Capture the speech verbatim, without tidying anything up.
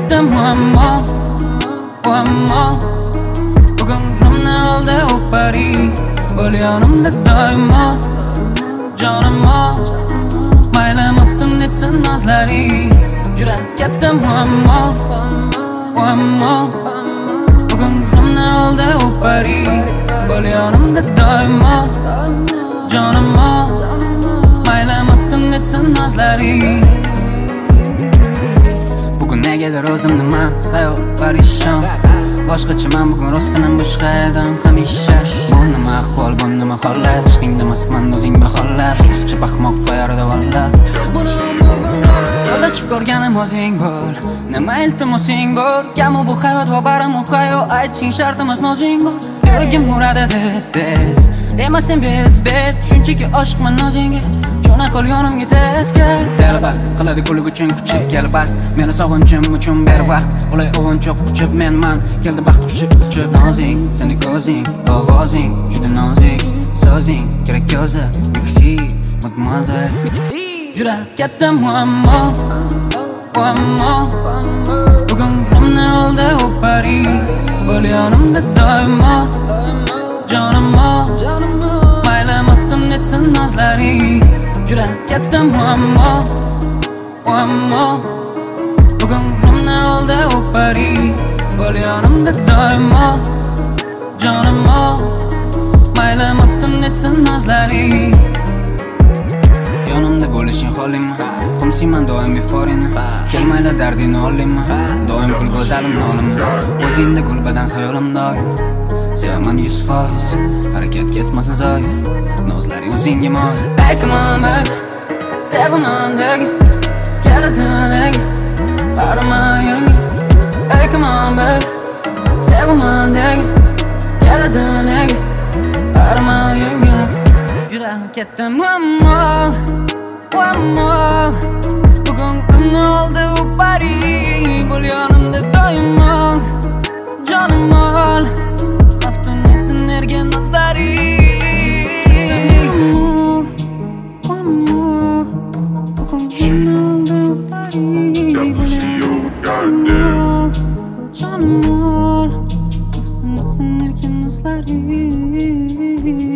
katta muammo, muammo. Bugun nimni oldi u pari, bo'l yonimda doimo, jonimo. Mayli maftun etsin nozlaring, juda katta muammo, muammo. Bugun nimni oldi u pari, bo'l yonimda doimo, jonimo. Mayli maftun etsin nozlaring. Bugun negadir o'zimni emas, hayot parishon. Boshqachaman bugun rostdan boshqa edim hamisha. Bu nima ahvol, bu nima holat, ishqingda masman o'zing baholat. Qizcha baxmoq qo'yardi vallat. Yo'l ochib ko'rganim o'zing bo'l, nima iltimosing bor. Kamu bu hayot va baram u hayot, aytishing shartimiz nozing bor. Yuragim uradi tez-tez, demasin bez-bet, shunchaki oshiqman o'zingga. Jo'na qo'l yonimga tez kel. Talaba qiladi kulug uchun kuchib kel bas. Meni sog'inchim uchun ber vaqt. Ulay o'g'inchoq quchib menman, keldi baxt quchib quchib nozing. Seni ko'zing, ovozing, juda nozik. So'zing kerak ko'zi, mixi, mademoiselle, mixi. Juda katta muammo, muammo. Bugun nimni oldi u pari, bo'l yonimda doimo, jonimo. Mayli maftun etsin nozlaring, juda katta muammo, muammo. Bugun nimni oldi u pari, bo'l yonimda doimo, jonimo. Mayli maftun etsin nozlaring. Yonimda bo'lishing xohlayman, qumsiyman doim beforingni. Kelmaydi dardingni olayman, doim kul go'zalimni olaman. O'zingda gulbadan xayolimda sevaman yuz foiz, harakat ketmasa zoyi, nozlaring o'zingga moy. Hey come on baby, sevaman degi, keladi qarama yanga. Hey come on baby, sevaman degi, keladi qarama yanga. Juda katta muammo, muammo. Bugun nimni oldi u pari, bo'l yonimda doimo, jonimo. Maftun etsin erga nozlaring. Muammo, bugun nimni oldi u pari, bo'l yonimda doimo, jonimo. Maftun etsin erga nozlaring.